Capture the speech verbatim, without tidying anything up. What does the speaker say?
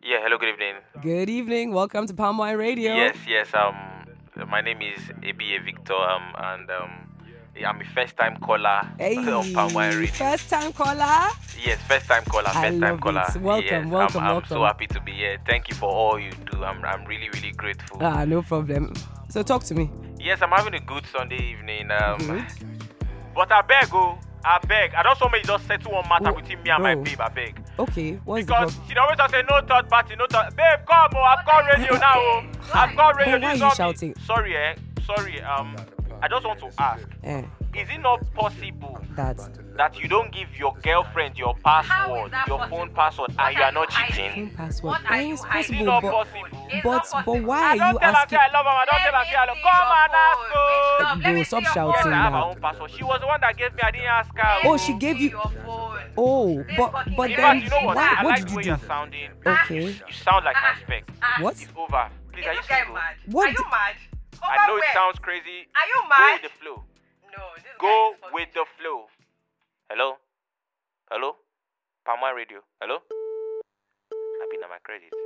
Yeah, hello, good evening. Good evening. Welcome to Palm Wine Radio. Yes, yes. Um, my name is A B A Victor. Um, and um, yeah, I'm a first-time caller Hey, on Palm Wine Radio. first time caller. Yes, first-time caller. I First-time love caller. it. Welcome, yes, welcome, I'm, I'm welcome. so happy to be here. Thank you for all you do. I'm, I'm really, really grateful. Ah, no problem. So talk to me. Yes, I'm having a good Sunday evening. Um, Good. but I beg, oh, I beg. I don't want me to just settle one matter Oh, between me and my bro. babe. I beg. Okay, what's the Because problem? she always just say no third party, no third. Babe, come, oh, I've got radio now. Oh. I've got radio. But why This are you is not me. shouting? Sorry, eh? Sorry. Um, I just want to ask: Eh, is it not possible that that you don't give your girlfriend your password, that your possible? phone password, What and you are are not you hiding? cheating? phone password. What are Eh, you it's hiding? Is it possible, not but possible? It's but not but possible. why I are don't you tell her say asking? I love her. I don't tell her say I love. Come and ask her. Love, let Bro, me stop see your shouting Yes, I phone. have her now. own password. She was the one that gave me. I didn't ask her. Let Oh, me she gave see you- your phone. Oh, This but fucking but In girl. then fact, you know what? why? I What like did the you way do? you're sounding. Okay. You sound like my spec. Ah, What? It's over. Please, Is are you this guy single? mad? What Are you the- mad? Over I know it where? sounds crazy. Are you Go mad? with the flow. No, this Go guy is fucking with the flow. Hello? Hello? Palma Radio. Hello? I've been on my credit.